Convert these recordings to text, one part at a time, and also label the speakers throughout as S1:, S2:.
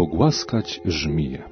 S1: pogłaskać żmije.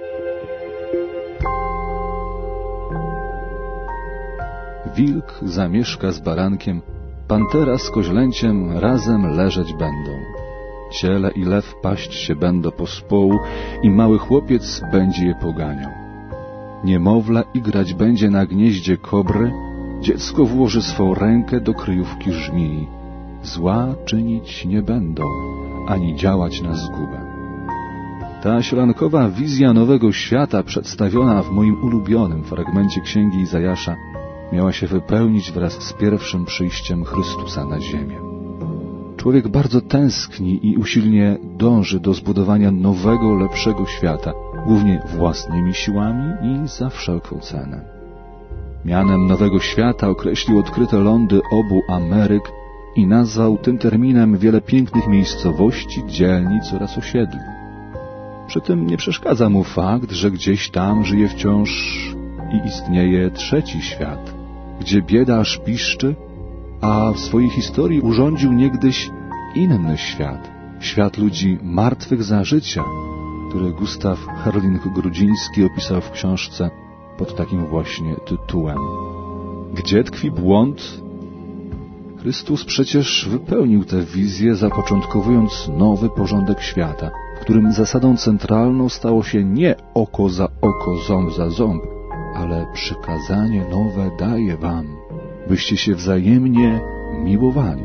S1: Wilk zamieszka z barankiem, pantera z koźlęciem razem leżeć będą. Ciele i lew paść się będą pospołu i mały chłopiec będzie je poganiał. Niemowlę igrać będzie na gnieździe kobry, dziecko włoży swą rękę do kryjówki żmii. Zła czynić nie będą, ani działać na zgubę. Ta sielankowa wizja nowego świata przedstawiona w moim ulubionym fragmencie Księgi Izajasza miała się wypełnić wraz z pierwszym przyjściem Chrystusa na ziemię. Człowiek bardzo tęskni i usilnie dąży do zbudowania nowego, lepszego świata, głównie własnymi siłami i za wszelką cenę. Mianem nowego świata określił odkryte lądy obu Ameryk i nazwał tym terminem wiele pięknych miejscowości, dzielnic oraz osiedli. Przy tym nie przeszkadza mu fakt, że gdzieś tam żyje wciąż i istnieje trzeci świat, gdzie bieda aż piszczy, a w swojej historii urządził niegdyś inny świat, świat ludzi martwych za życia, który Gustaw Herling-Grudziński opisał w książce pod takim właśnie tytułem. Gdzie tkwi błąd? Chrystus przecież wypełnił tę wizję, zapoczątkowując nowy porządek świata, w którym zasadą centralną stało się nie oko za oko, ząb za ząb, ale przykazanie nowe daję wam, byście się wzajemnie miłowali.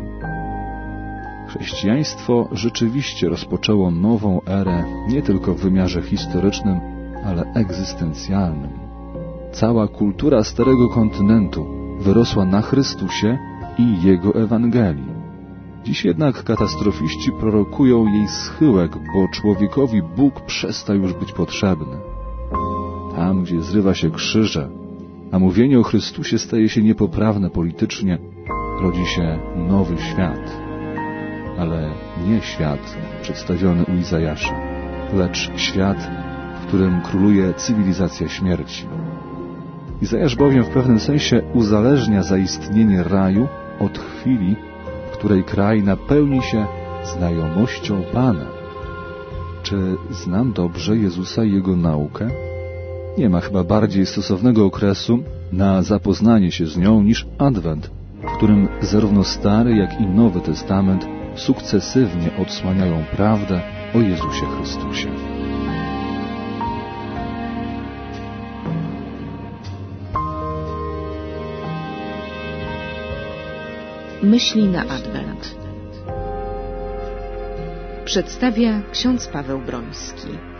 S1: Chrześcijaństwo rzeczywiście rozpoczęło nową erę nie tylko w wymiarze historycznym, ale egzystencjalnym. Cała kultura Starego Kontynentu wyrosła na Chrystusie i Jego Ewangelii. Dziś jednak katastrofiści prorokują jej schyłek, bo człowiekowi Bóg przestał już być potrzebny. Tam, gdzie zrywa się krzyże, a mówienie o Chrystusie staje się niepoprawne politycznie, rodzi się nowy świat. Ale nie świat przedstawiony u Izajasza, lecz świat, w którym króluje cywilizacja śmierci. Izajasz bowiem w pewnym sensie uzależnia zaistnienie raju od chwili, w której kraj napełni się znajomością Pana. Czy znam dobrze Jezusa i Jego naukę? Nie ma chyba bardziej stosownego okresu na zapoznanie się z nią niż Adwent, w którym zarówno Stary, jak i Nowy Testament sukcesywnie odsłaniają prawdę o Jezusie Chrystusie.
S2: Myśli na Adwent przedstawia ksiądz Paweł Broński.